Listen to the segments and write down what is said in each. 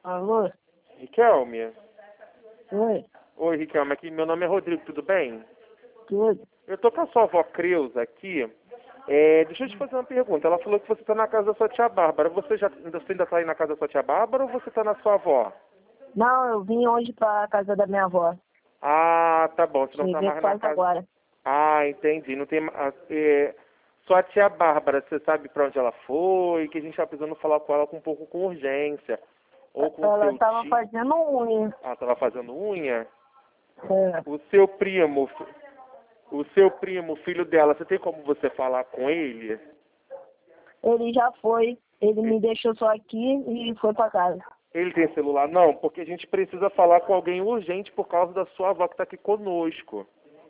Alô? Riquelme? Oi? Oi, Riquelme, aqui meu nome é Rodrigo, tudo bem? Tudo? Eu tô com a sua avó Creuza aqui. Deixa eu te fazer uma pergunta. Ela falou que você tá na casa da sua tia Bárbara. Você ainda tá aí na casa da sua tia Bárbara ou você tá na sua avó? Não, eu vim hoje pra casa da minha avó. Ah, tá bom. Você não tá Cheguei mais na quase casa. agora. Ah, entendi. Não tem. Sua tia Bárbara, você sabe pra onde ela foi? Que a gente tá precisando falar com ela com um pouco com urgência. Ou com o Ela seu tava tio. fazendo unha. Ah, tava fazendo unha? É. O seu primo, filho dela, você tem como você falar com ele? Ele já foi. Ele me deixou só aqui e foi pra casa. Ele tem celular? Não, porque a gente precisa falar com alguém urgente por causa da sua avó que está aqui conosco.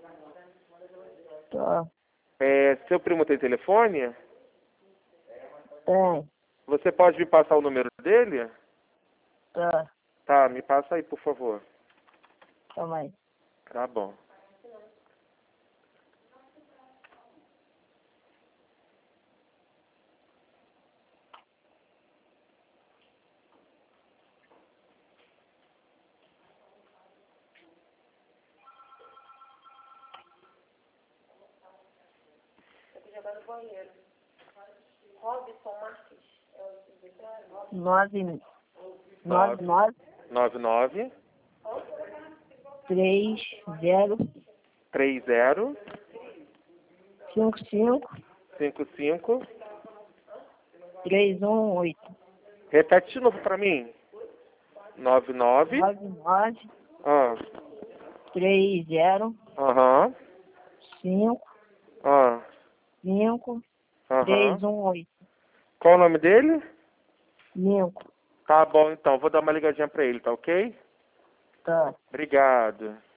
Tá. Seu primo tem telefone? Tem. Você pode me passar o número dele? Tá. Tá, me passa aí, por favor. Calma aí. Tá bom. Nove, nove, 99 três, zero, 30 cinco, cinco, 55. 318. Repete de novo pra mim. 99. 99, Ah. 30, Aham. 5, Ah. 5, Aham. 318. Qual o nome dele? 5. Tá bom, então. Vou dar uma ligadinha pra ele, tá ok? Tá. Obrigado.